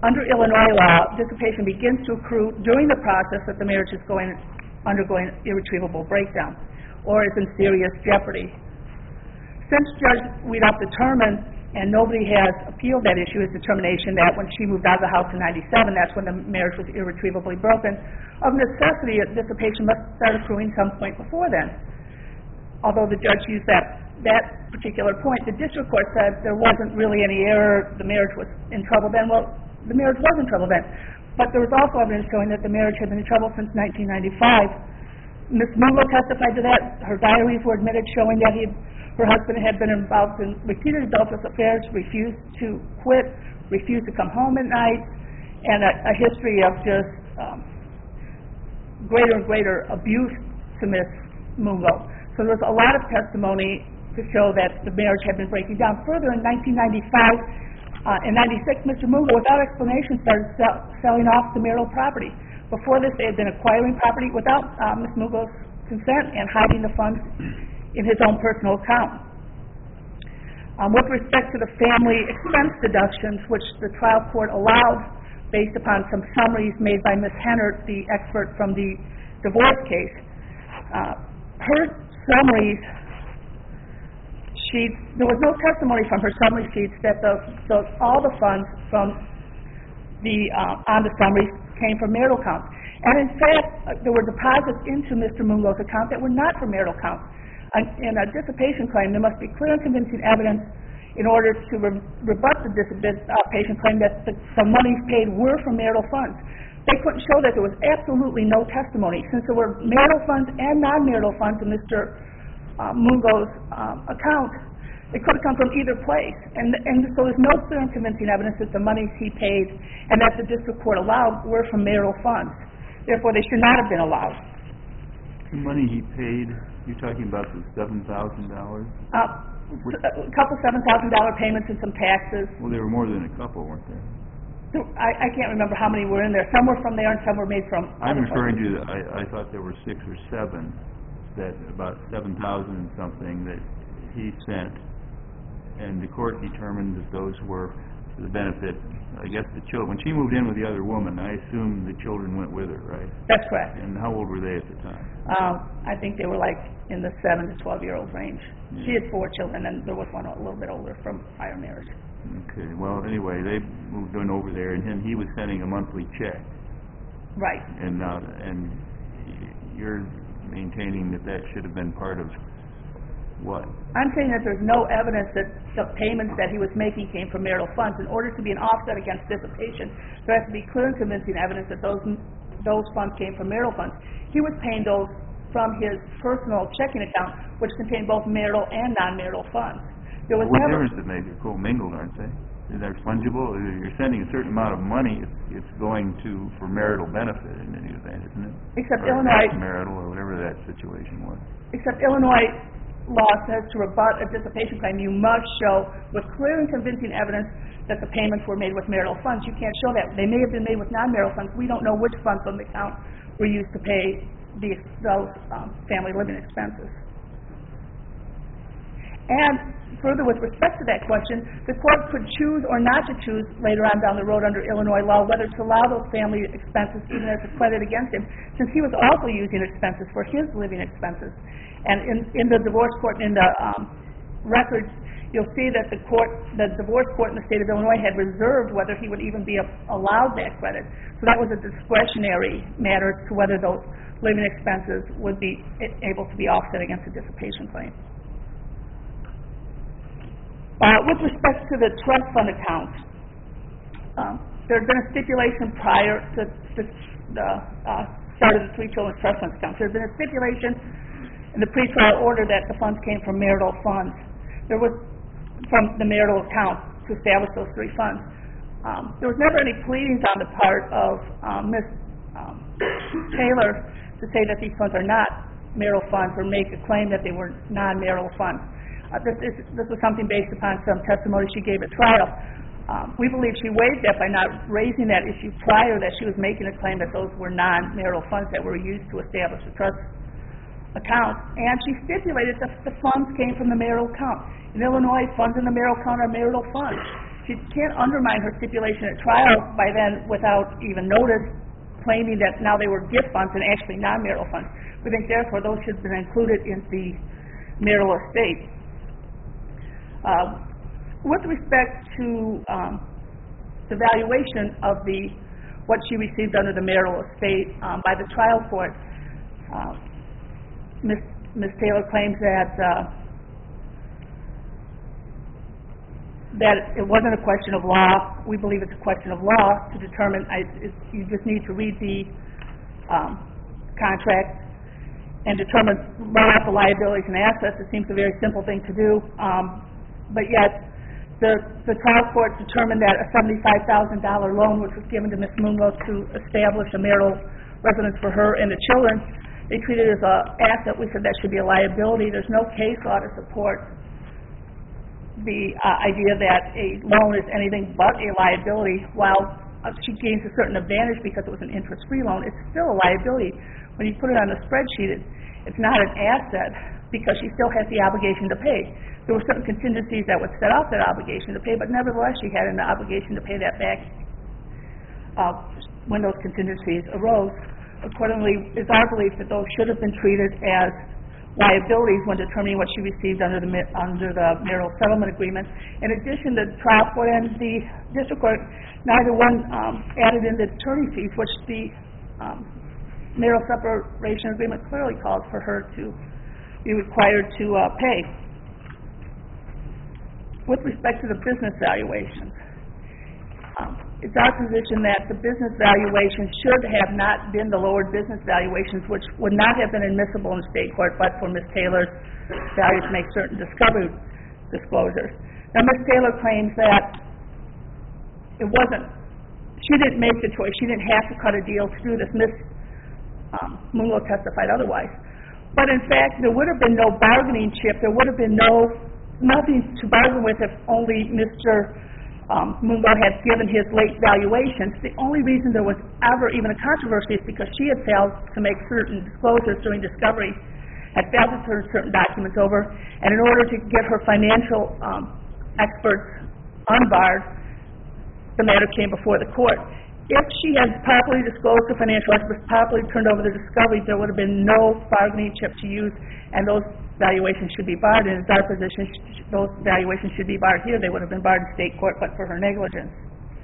under Illinois law, dissipation begins to accrue during the process that the marriage is undergoing irretrievable breakdown or is in serious jeopardy. Since Judge Wiedoff determined, and nobody has appealed that issue, his determination that when she moved out of the house in 97, that's when the marriage was irretrievably broken, of necessity, dissipation must start accruing some point before then. Although the judge used that particular point, the district court said there wasn't really any error, the marriage was in trouble then. Well, the marriage was in trouble then. But there was also evidence showing that the marriage had been in trouble since 1995. Ms. Mungo testified to that. Her diaries were admitted showing that her husband had been involved in repeated adulterous affairs, refused to quit, refused to come home at night, and a history of just greater and greater abuse to Ms. Mungo. So there was a lot of testimony to show that the marriage had been breaking down. Further, in 1995, in 96, Mr. Mungo, without explanation, started selling off the marital property. Before this, they had been acquiring property without Ms. Mungo's consent and hiding the funds in his own personal account. With respect to the family expense deductions, which the trial court allowed based upon some summaries made by Ms. Hennert, the expert from the divorce case, her summaries sheets, there was no testimony from her summary sheets that all the funds from on the summaries came from marital accounts. And in fact, there were deposits into Mr. Mungo's account that were not from marital accounts. In a dissipation claim, there must be clear and convincing evidence in order to rebut the dissipation claim that the monies paid were from marital funds. They couldn't show that there was absolutely no testimony. Since there were marital funds and non-marital funds in Mr. Mungo's account, it could have come from either place. And so there's no clear and convincing evidence that the monies he paid and that the district court allowed were from marital funds. Therefore, they should not have been allowed. The money he paid, you're talking about the $7,000? A couple $7,000 payments and some taxes. Well, there were more than a couple, weren't there? I can't remember how many were in there. Some were from there and some were made from I'm referring to, I thought there were 6 or 7, that about 7,000 and something that he sent, and the court determined that those were for the benefit, I guess, the children. When she moved in with the other woman, I assume the children went with her, right? That's correct. And how old were they at the time? I think they were like in the 7 to 12-year-old range. Yeah. She had 4 children, and there was one a little bit older from prior marriage. Okay, well, anyway, they moved on over there, and he was sending a monthly check. Right. And you're maintaining that should have been part of what? I'm saying that there's no evidence that the payments that he was making came from marital funds. In order to be an offset against dissipation, there has to be clear and convincing evidence that those funds came from marital funds. He was paying those from his personal checking account, which contained both marital and non-marital funds. There was what never... difference does it make? They're commingled, aren't they? They're fungible. You're sending a certain amount of money. It's going for marital benefit in any event, isn't it? Except or Illinois... marital or whatever that situation was. Except Illinois law says to rebut a dissipation claim, you must show with clear and convincing evidence that the payments were made with marital funds. You can't show that. They may have been made with non-marital funds. We don't know which funds on the account were used to pay those family living expenses. And further, with respect to that question, the court could choose or not to choose later on down the road under Illinois law whether to allow those family expenses even as a credit against him, since he was also using expenses for his living expenses. And in the divorce court, in the records, you'll see that the divorce court in the state of Illinois had reserved whether he would even be allowed that credit. So that was a discretionary matter to whether those living expenses would be able to be offset against a dissipation claim. With respect to the trust fund accounts, there had been a stipulation prior to the start of the Three Children's Trust Fund accounts. There had been a stipulation in the pretrial order that the funds came from marital funds. There was from the marital account to establish those 3 funds. There was never any pleadings on the part of Ms. Taylor to say that these funds are not marital funds or make a claim that they were non-marital funds. This was something based upon some testimony she gave at trial. We believe she waived that by not raising that issue prior, that she was making a claim that those were non-marital funds that were used to establish the trust account. And she stipulated that the funds came from the marital account. In Illinois, funds in the marital account are marital funds. She she can't undermine her stipulation at trial by then, without even notice, claiming that now they were gift funds and actually non-marital funds. We think therefore those should have been included in the marital estate. With respect to the valuation of what she received under the marital estate by the trial court, Ms. Taylor claims that it wasn't a question of law. We believe it's a question of law to determine. You just need to read the contract and determine right off the liabilities and assets. It seems a very simple thing to do, but yet the trial court determined that a $75,000 loan, which was given to Ms. Mungo to establish a marital residence for her and the children, they treated it as an asset. We said that should be a liability. There's no case law to support the idea that a loan is anything but a liability. While she gains a certain advantage because it was an interest-free loan, it's still a liability. When you put it on the spreadsheet, it's not an asset because she still has the obligation to pay. There were certain contingencies that would set off that obligation to pay, but nevertheless she had an obligation to pay that back when those contingencies arose. Accordingly, it's our belief that those should have been treated as liabilities when determining what she received under the marital settlement agreement. In addition, the trial court and the district court, neither one added in the attorney fees, which the marital separation agreement clearly calls for her to be required to pay. With respect to the business valuations, it's our position that the business valuation should have not been the lowered business valuations, which would not have been admissible in state court but for Ms. Taylor's failure to make certain discovery disclosures. Now, Ms. Taylor claims that she didn't make the choice. She didn't have to cut a deal to do this. Ms. Mungo testified otherwise. But in fact, there would have been no bargaining chip. There would have been nothing to bargain with if only Mr. Mungo had given his late valuations. The only reason there was ever even a controversy is because she had failed to make certain disclosures during discovery, had failed to turn certain documents over, and in order to get her financial experts unbarred, the matter came before the court. If she had properly disclosed the financial experts, properly turned over the discovery, there would have been no bargaining chip to use, and those valuations should be barred. And it's our position those valuations should be barred here. They would have been barred in state court, but for her negligence.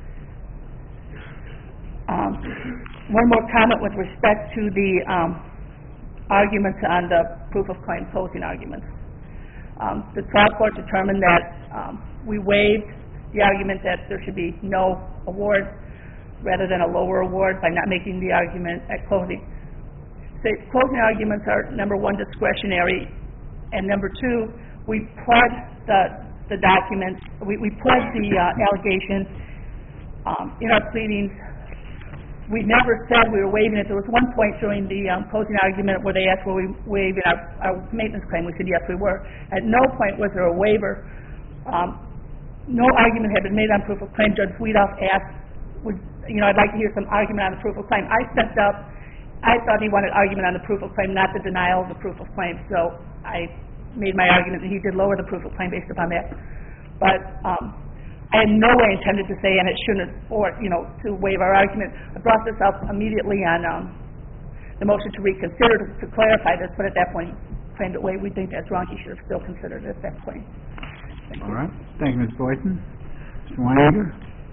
One more comment with respect to the arguments on the proof of claim closing arguments. The trial court determined that we waived the argument that there should be no award rather than a lower award by not making the argument at closing. The closing arguments are, number one, discretionary, and number two, we pled the documents, we pled the allegation in our pleadings. We never said we were waiving it. There was one point during the closing argument where they asked were we waiving our maintenance claim. We said yes, we were. At no point was there a waiver. No argument had been made on proof of claim. Judge Weedoff asked, I'd like to hear some argument on the proof of claim. I stepped up. I thought he wanted argument on the proof of claim, not the denial of the proof of claim. So I made my argument that he did lower the proof of claim based upon that. But I had no way intended to say, and it shouldn't, or, to waive our argument. I brought this up immediately on the motion to reconsider to clarify this, but at that point, claimed it way. We think that's wrong. He should have still considered it at that point. All right. Thank you, Ms. Boyson. Mr. Weininger?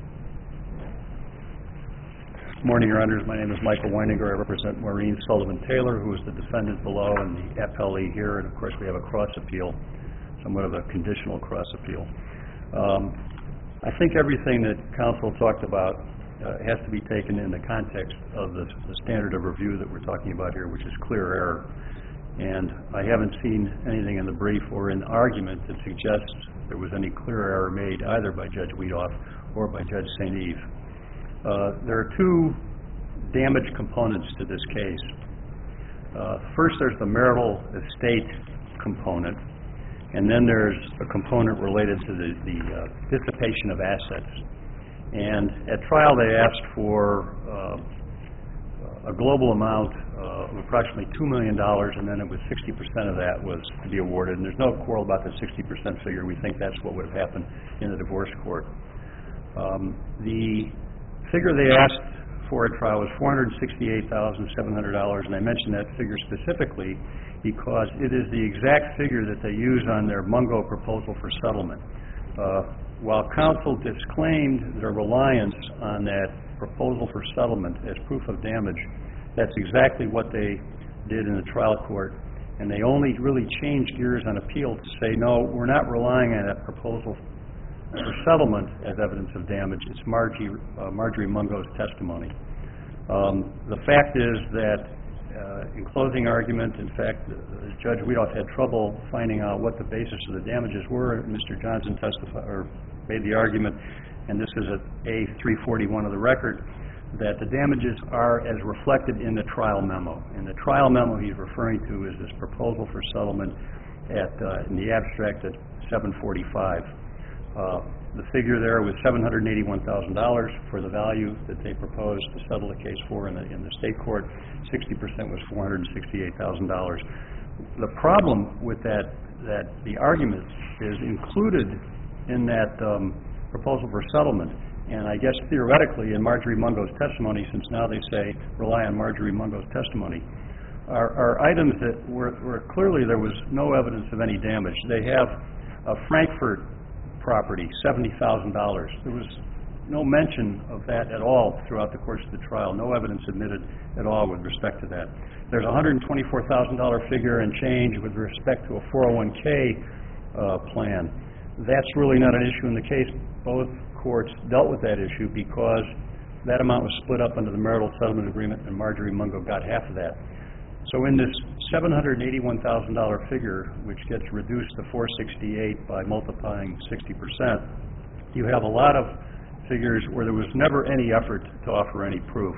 Good morning, Your Honors. My name is Michael Weininger. I represent Maureen Sullivan Taylor, who is the defendant below and the appellee here. And, of course, we have a cross appeal, somewhat of a conditional cross appeal. I think everything that counsel talked about has to be taken in the context of the standard of review that we're talking about here, which is clear error. And I haven't seen anything in the brief or in the argument that suggests there was any clear error made either by Judge Weedoff or by Judge St. Eve. There are two damage components to this case. First, there's the marital estate component, and then there's a component related to the dissipation of assets. And at trial, they asked for a global amount of approximately $2 million, and then it was 60% of that was to be awarded. And there's no quarrel about the 60% figure. We think that's what would have happened in the divorce court. The figure they asked for at trial was $468,700, and I mention that figure specifically because it is the exact figure that they use on their Mungo proposal for settlement. While counsel disclaimed their reliance on that proposal for settlement as proof of damage, that's exactly what they did in the trial court, and they only really changed gears on appeal to say, no, we're not relying on that proposal for settlement as evidence of damage. It's Marjorie Mungo's testimony. The fact is that in closing argument, in fact, Judge Weedoff had trouble finding out what the basis of the damages were. Mr. Johnson made the argument, and this is at A341 of the record, that the damages are as reflected in the trial memo. In the trial memo he's referring to is this proposal for settlement in the abstract at 745. The figure there was $781,000 for the value that they proposed to settle the case for in the state court. 60% was $468,000. The problem with that the argument is included in that proposal for settlement, and I guess theoretically in Marjorie Mungo's testimony, since now they say rely on Marjorie Mungo's testimony, are items that were clearly there was no evidence of any damage. They have a Frankfurt property, $70,000. There was no mention of that at all throughout the course of the trial, no evidence admitted at all with respect to that. There's a $124,000 figure and change with respect to a 401k plan. That's really not an issue in the case. Both courts dealt with that issue because that amount was split up under the marital settlement agreement, and Marjorie Mungo got half of that. So in this $781,000 figure, which gets reduced to $468 by multiplying 60%, you have a lot of figures where there was never any effort to offer any proof.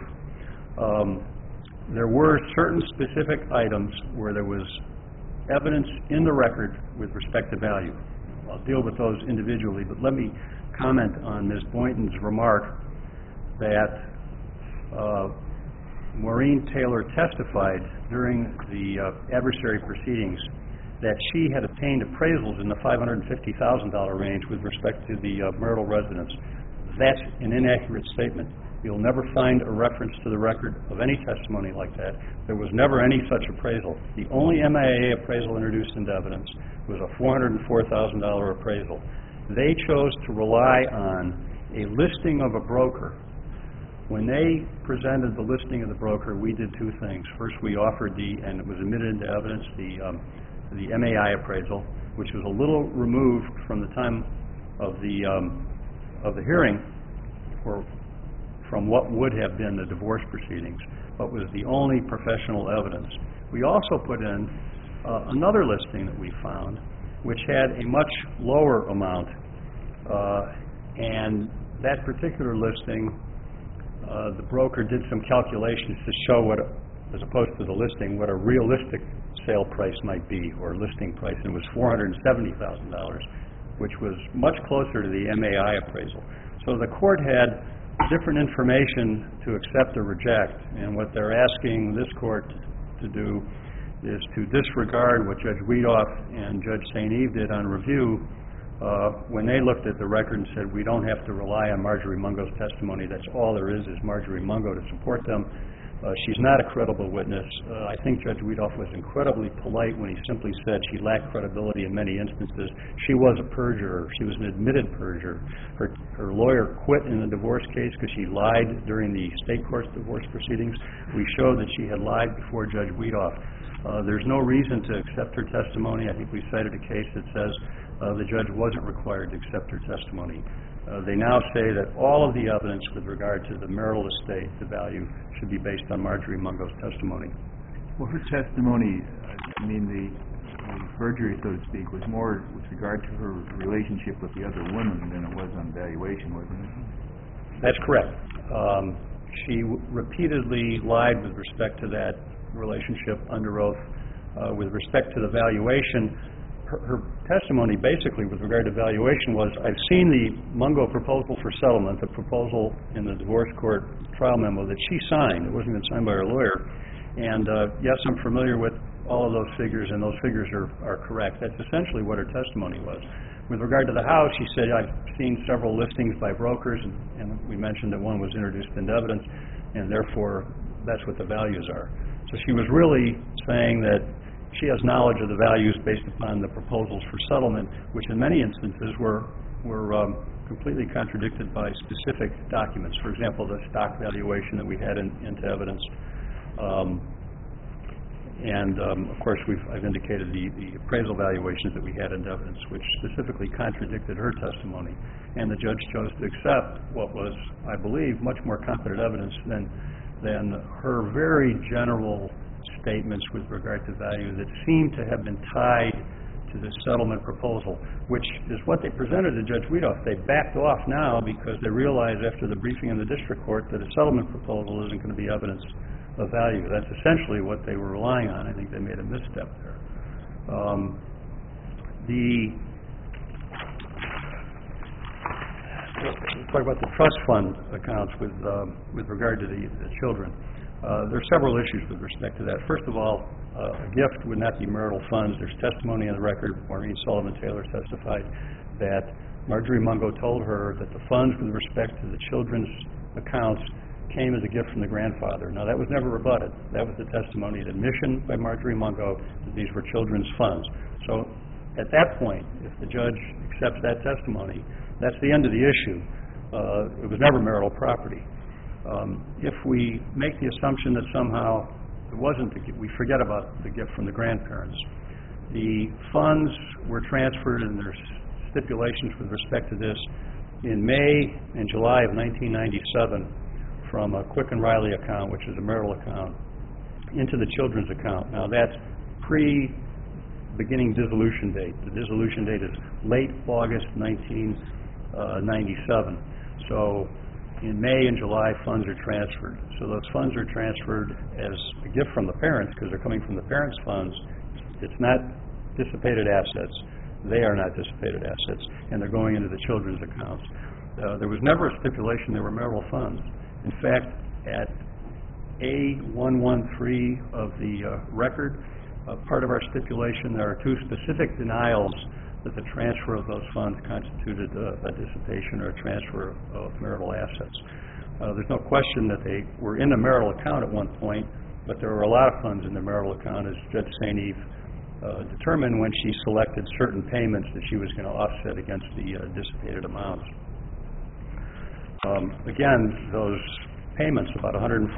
There were certain specific items where there was evidence in the record with respect to value. I'll deal with those individually, but let me comment on Ms. Boynton's remark that Maureen Taylor testified during the adversary proceedings that she had obtained appraisals in the $550,000 range with respect to the marital residence. That's an inaccurate statement. You'll never find a reference to the record of any testimony like that. There was never any such appraisal. The only MIA appraisal introduced into evidence was a $404,000 appraisal. They chose to rely on a listing of a broker. When they presented the listing of the broker, we did two things. First, we offered and it was admitted into evidence, the MAI appraisal, which was a little removed from the time of the hearing, or from what would have been the divorce proceedings, but was the only professional evidence. We also put in another listing that we found, which had a much lower amount, and that particular listing, the broker did some calculations to show what, as opposed to the listing, what a realistic sale price might be, or listing price, and it was $470,000, which was much closer to the MAI appraisal. So the court had different information to accept or reject, and what they're asking this court to do is to disregard what Judge Weedoff and Judge St. Eve did on review when they looked at the record and said, we don't have to rely on Marjorie Mungo's testimony. That's all there is Marjorie Mungo to support them. She's not a credible witness. I think Judge Weedoff was incredibly polite when he simply said she lacked credibility in many instances. She was a perjurer. She was an admitted perjurer. Her lawyer quit in the divorce case because she lied during the state court's divorce proceedings. We showed that she had lied before Judge Weedoff. There's no reason to accept her testimony. I think we cited a case that says the judge wasn't required to accept her testimony. They now say that all of the evidence with regard to the marital estate, the value, should be based on Marjorie Mungo's testimony. Well, her testimony, the perjury, so to speak, was more with regard to her relationship with the other woman than it was on valuation, wasn't it? That's correct. She repeatedly lied with respect to that relationship under oath. With respect to the valuation, her testimony basically with regard to valuation was, I've seen the Mungo proposal for settlement, the proposal in the divorce court trial memo that she signed. It wasn't even signed by her lawyer. And yes, I'm familiar with all of those figures, and those figures are correct. That's essentially what her testimony was. With regard to the house, she said, I've seen several listings by brokers, and we mentioned that one was introduced into evidence, and therefore, that's what the values are. So she was really saying that she has knowledge of the values based upon the proposals for settlement, which in many instances were completely contradicted by specific documents. For example, the stock valuation that we had into evidence. Of course, I've indicated the appraisal valuations that we had in evidence, which specifically contradicted her testimony. And the judge chose to accept what was, I believe, much more competent evidence than her very general statements with regard to value that seemed to have been tied to the settlement proposal, which is what they presented to Judge Wiedoff. They backed off now because they realized after the briefing in the district court that a settlement proposal isn't going to be evidence of value. That's essentially what they were relying on. I think they made a misstep there. Talk about the trust fund accounts with regard to the children. There are several issues with respect to that. First of all, a gift would not be marital funds. There's testimony on the record. Maureen Sullivan Taylor testified that Marjorie Mungo told her that the funds with respect to the children's accounts came as a gift from the grandfather. Now, that was never rebutted. That was the testimony and admission by Marjorie Mungo that these were children's funds. So at that point, if the judge accepts that testimony, that's the end of the issue. It was never marital property. If we make the assumption that somehow it wasn't the gift, we forget about the gift from the grandparents. The funds were transferred, and there's stipulations with respect to this, in May and July of 1997 from a Quick and Riley account, which is a marital account, into the children's account. Now, that's pre-beginning dissolution date. The dissolution date is late August 1997. So in May and July, funds are transferred. So those funds are transferred as a gift from the parents because they're coming from the parents' funds. It's not dissipated assets. They are not dissipated assets, and they're going into the children's accounts. There was never a stipulation they were marital funds. In fact, at A113 of the record, part of our stipulation, there are two specific denials that the transfer of those funds constituted a dissipation or a transfer of marital assets. There's no question that they were in the marital account at one point, but there were a lot of funds in the marital account, as Judge St. Eve determined when she selected certain payments that she was going to offset against the dissipated amounts. Again, those payments, about $148,000,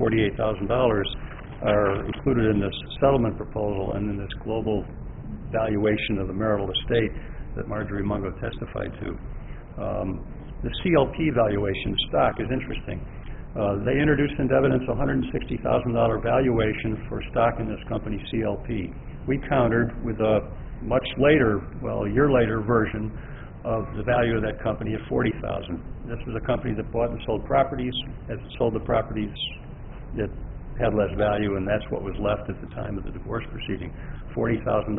are included in this settlement proposal and in this global valuation of the marital estate that Marjorie Mungo testified to. The CLP valuation stock is interesting. They introduced into evidence a $160,000 valuation for stock in this company, CLP. We countered with a much later, well, a year later version of the value of that company at $40,000. This was a company that bought and sold properties. As it sold the properties, it had less value, and that's what was left at the time of the divorce proceeding, $40,000.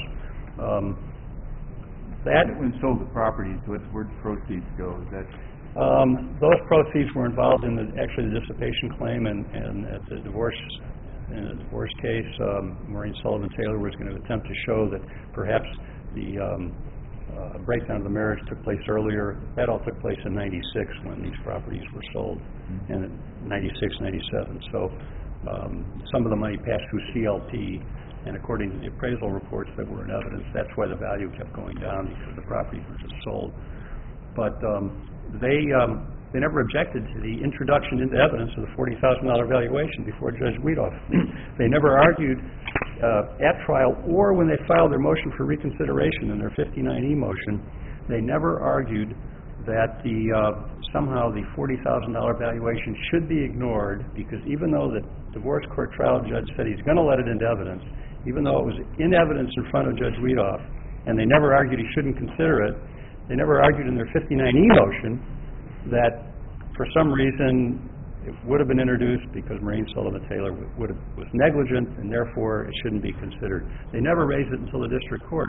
When sold the properties, where'd the proceeds go? Those proceeds were involved in the dissipation claim, and at the divorce, in a divorce case, Maureen Sullivan Taylor was going to attempt to show that perhaps the breakdown of the marriage took place earlier. That all took place in '96 when these properties were sold, and in '96, '97. So some of the money passed through CLP, and according to the appraisal reports that were in evidence, that's why the value kept going down, because the properties were just sold. But they never objected to the introduction into evidence of the $40,000 valuation before Judge Wiedoff. They never argued at trial, or when they filed their motion for reconsideration in their 59E motion, they never argued that somehow the $40,000 valuation should be ignored, because even though the divorce court trial judge said he's going to let it into evidence, even though it was in evidence in front of Judge Wiedoff, and they never argued he shouldn't consider it, they never argued in their 59E motion that for some reason it would have been introduced because Maureen Sullivan Taylor was negligent, and therefore it shouldn't be considered. They never raised it until the district court.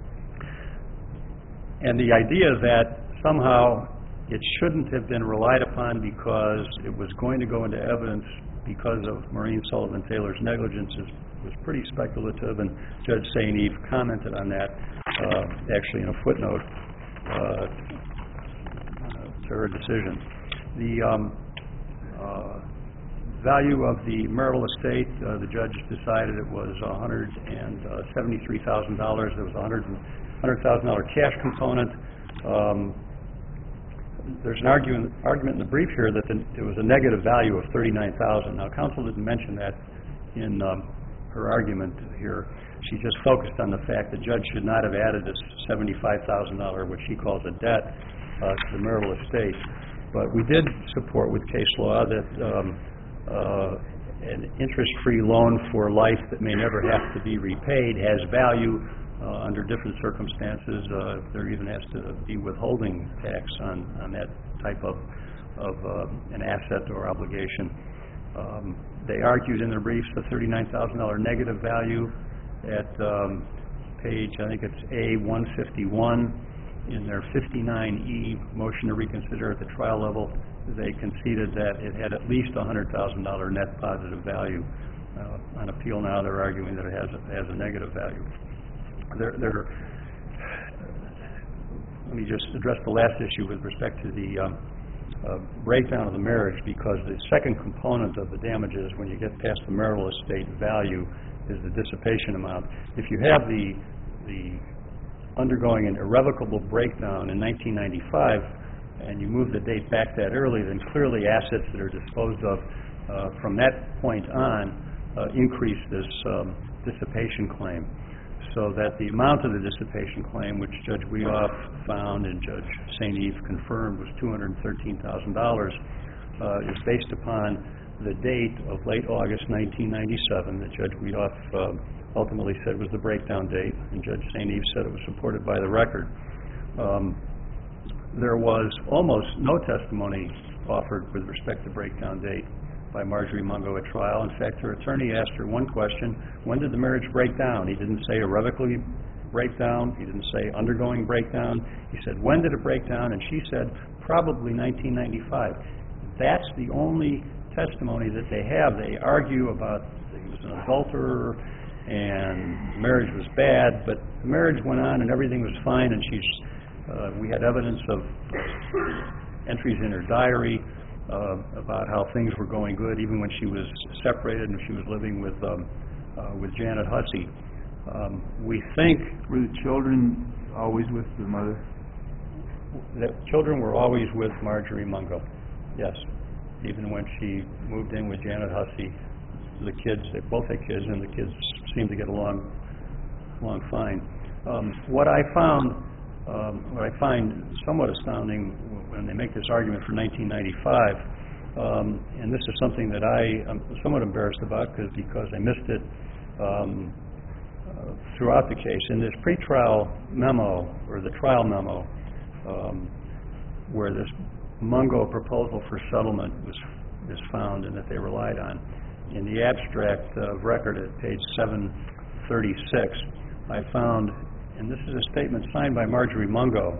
And the idea that somehow it shouldn't have been relied upon because it was going to go into evidence because of Maureen Sullivan Taylor's negligence was pretty speculative, and Judge St. Eve commented on that actually in a footnote to her decision. The value of the marital estate, the judge decided it was $173,000. There was a $100,000 cash component. There's an argument in the brief here that it was a negative value of $39,000. Now, counsel didn't mention that in her argument here. She just focused on the fact the judge should not have added this $75,000, which she calls a debt, to the marital estate. But we did support with case law that an interest-free loan for life that may never have to be repaid has value under different circumstances. There even has to be withholding tax on that type of an asset or obligation. They argued in their briefs the $39,000 negative value at page, I think it's A151 in their 59E motion to reconsider at the trial level. They conceded that it had at least $100,000 net positive value. On appeal now, they're arguing that it has a negative value. Let me just address the last issue with respect to the breakdown of the marriage, because the second component of the damages when you get past the marital estate value is the dissipation amount. If you have the undergoing an irrevocable breakdown in 1995 and you move the date back that early, then clearly assets that are disposed of from that point on increase this dissipation claim. So that the amount of the dissipation claim, which Judge Weoff found and Judge St. Eve confirmed was $213,000, is based upon the date of late August 1997 that Judge Weoff ultimately said was the breakdown date, and Judge St. Eve said it was supported by the record. There was almost no testimony offered with respect to breakdown date by Marjorie Mungo at trial. In fact, her attorney asked her one question: when did the marriage break down? He didn't say irrevocably break down. He didn't say undergoing breakdown. He said, when did it break down? And she said, probably 1995. That's the only testimony that they have. They argue about he was an adulterer and marriage was bad, but the marriage went on and everything was fine, and we had evidence of entries in her diary about how things were going good, even when she was separated and she was living with Janet Hussey. We think... Were the children always with the mother? The children were always with Marjorie Mungo, yes. Even when she moved in with Janet Hussey, the kids, they both had kids, and the kids seemed to get along fine. What I find somewhat astounding when they make this argument for 1995, and this is something that I'm somewhat embarrassed about because I missed it throughout the case. In this pretrial memo, or the trial memo, where this Mungo proposal for settlement is found and that they relied on, in the abstract of record at page 736, I found, and this is a statement signed by Marjorie Mungo,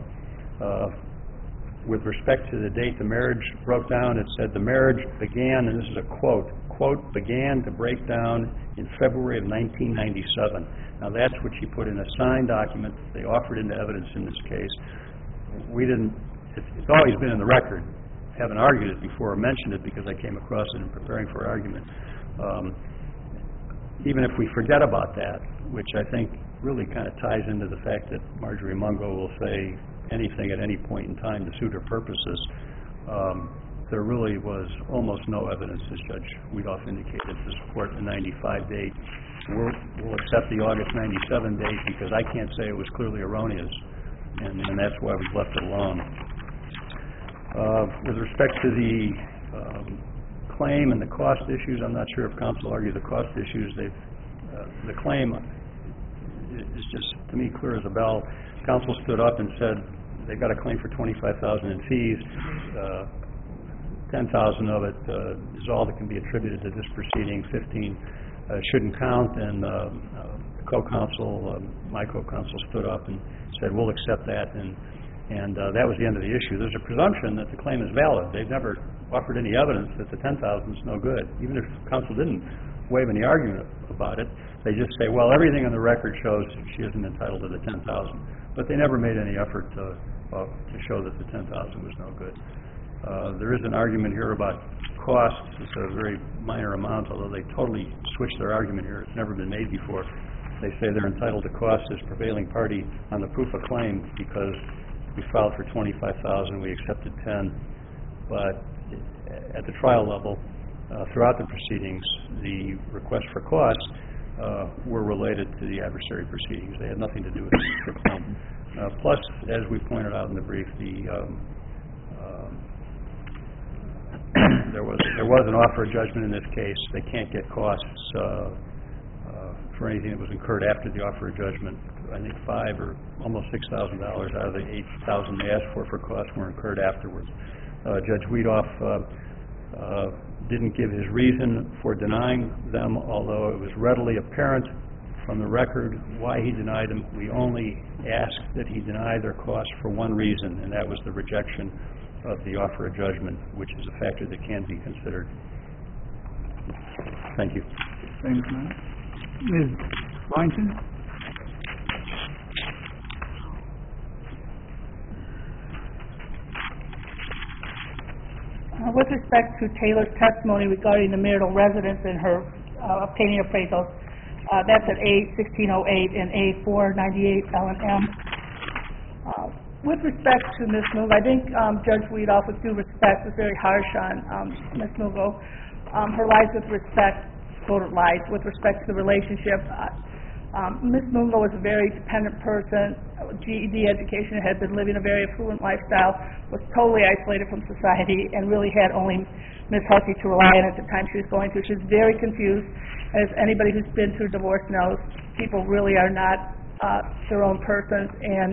with respect to the date the marriage broke down. It said the marriage began, and this is a quote, began to break down in February of 1997. Now that's what she put in a signed document that they offered into evidence in this case. It's always been in the record. I haven't argued it before or mentioned it because I came across it in preparing for argument. Even if we forget about that, which I think really kind of ties into the fact that Marjorie Mungo will say anything at any point in time to suit her purposes, there really was almost no evidence, as Judge Weedoff indicated, to support the 95 date. We'll accept the August 97 date because I can't say it was clearly erroneous, and that's why we've left it alone. With respect to the claim and the cost issues, I'm not sure if counsel argued the cost issues. The claim is just, to me, clear as a bell. Counsel stood up and said they've got a claim for $25,000 in fees. $10,000 of it is all that can be attributed to this proceeding. 15 shouldn't count, and my co-counsel stood up and said we'll accept that, and that was the end of the issue. There's a presumption that the claim is valid. They've never offered any evidence that the $10,000 is no good. Even if counsel didn't waive any argument about it, they just say, well, everything on the record shows she isn't entitled to the $10,000. But they never made any effort to to show that the $10,000 was no good. There is an argument here about costs. It's a very minor amount, although they totally switched their argument here. It's never been made before. They say they're entitled to costs as prevailing party on the proof of claim because we filed for $25,000, we accepted $10,000, but at the trial level, throughout the proceedings, the request for costs were related to the adversary proceedings. They had nothing to do with the claim. Plus, as we pointed out in the brief, there was an offer of judgment in this case. They can't get costs for anything that was incurred after the offer of judgment. I think $5,000 or almost $6,000 out of the $8,000 they asked for costs were incurred afterwards. Judge Wiedoff didn't give his reason for denying them, although it was readily apparent from the record why he denied them. We only asked that he deny their costs for one reason, and that was the rejection of the offer of judgment, which is a factor that can be considered. Thank you. Thanks, Matt. Ms. Boynton? With respect to Taylor's testimony regarding the marital residence and her obtaining appraisals, that's at A1608 and A498 L&M. With respect to Ms. Mugo, I think Judge Wiedoff, with due respect, was very harsh on Ms. Mugo. Her lies with respect, quoted lies, with respect to the relationship. Ms. Mugo was a very dependent person, GED education, had been living a very affluent lifestyle, was totally isolated from society, and really had only Ms. Hussey to rely on at the time she was going through. She was very confused. As anybody who's been through divorce knows, people really are not their own persons,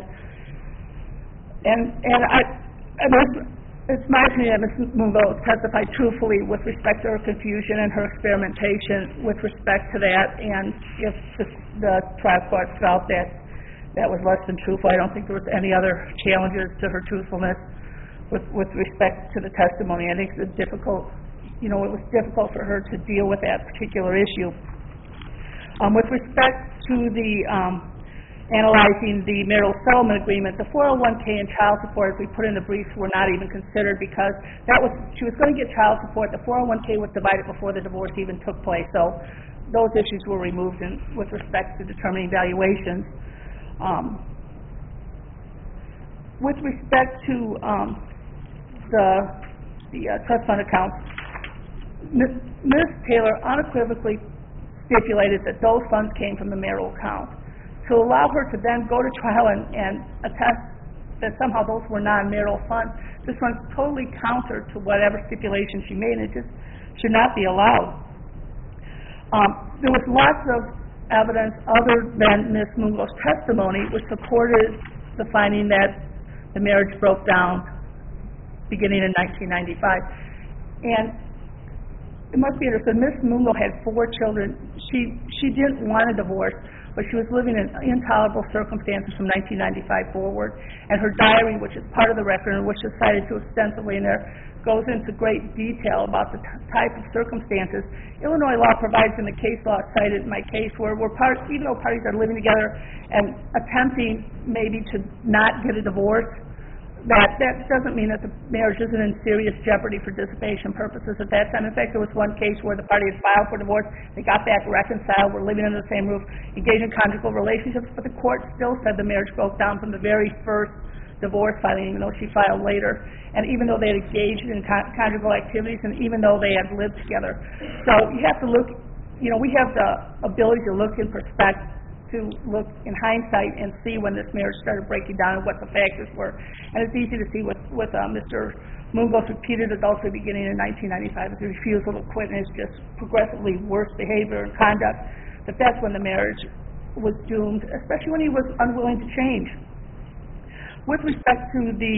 it's my opinion that Ms. Mugo testified truthfully with respect to her confusion and her experimentation with respect to that, and if the trial court felt that that was less than truthful, I don't think there was any other challenges to her truthfulness with respect to the testimony. I think it's difficult, it was difficult for her to deal with that particular issue. With respect to the analyzing the marital settlement agreement, the 401k and child support, as we put in the briefs, were not even considered because she was going to get child support. The 401k was divided before the divorce even took place, so those issues were removed with respect to determining valuations. With respect to the trust fund accounts, Ms. Taylor unequivocally stipulated that those funds came from the marital account. To allow her to then go to trial and attest that somehow those were non-marital funds, this runs totally counter to whatever stipulation she made, and it just should not be allowed. There was lots of evidence other than Ms. Mugo's testimony which supported the finding that the marriage broke down beginning in 1995. And it must be understood, Ms. Mugo had 4 children. She didn't want a divorce, but she was living in intolerable circumstances from 1995 forward. And her diary, which is part of the record and which is cited too extensively in there, goes into great detail about the type of circumstances. Illinois law provides in the case law cited in my case where even though parties are living together and attempting maybe to not get a divorce, that doesn't mean that the marriage isn't in serious jeopardy for dissipation purposes at that time. In fact, there was one case where the party had filed for divorce, they got back reconciled, were living under the same roof, engaged in conjugal relationships, but the court still said the marriage broke down from the very first divorce filing, even though she filed later, and even though they had engaged in conjugal activities, and even though they had lived together. So you have to look, we have the ability to look in perspective, to look in hindsight and see when this marriage started breaking down and what the factors were. And it's easy to see with Mr. Mugo's repeated adultery beginning in 1995, with the refusal to quit and his just progressively worse behavior and conduct, that's when the marriage was doomed, especially when he was unwilling to change. With respect to the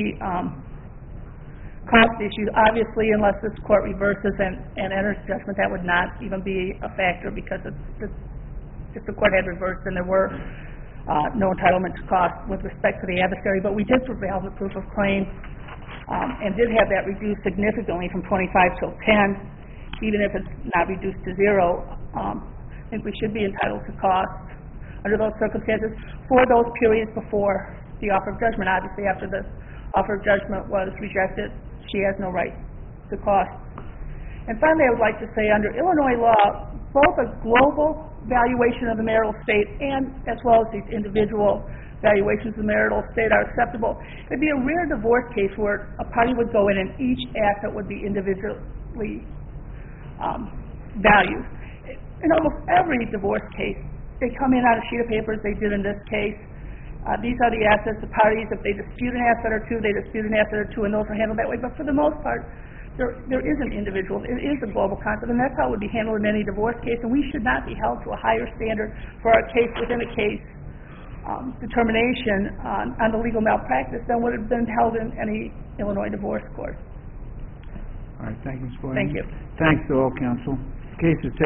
cost issue, obviously, unless this court reverses and enters judgment, that would not even be a factor because if the court had reversed, then there were no entitlement to cost with respect to the adversary. But we did prevail on the proof of claim and did have that reduced significantly from 25 till 10, even if it's not reduced to 0. I think we should be entitled to cost under those circumstances for those periods before the offer of judgment. Obviously, after the offer of judgment was rejected, she has no right to costs. And finally, I would like to say, under Illinois law, both a global valuation of the marital estate and as well as these individual valuations of the marital estate are acceptable. It would be a rare divorce case where a party would go in and each asset would be individually valued. In almost every divorce case, they come in on a sheet of paper, as they did in this case. These are the assets. The parties, if they dispute an asset or two, they dispute an asset or two, and those are handled that way. But for the most part, there is an individual. It is a global concept, and that's how it would be handled in any divorce case, and we should not be held to a higher standard for our case within a case determination on the legal malpractice than would have been held in any Illinois divorce court. All right, thank you, Ms. Boyd. Thank you. Thanks to all counsel. Case is taken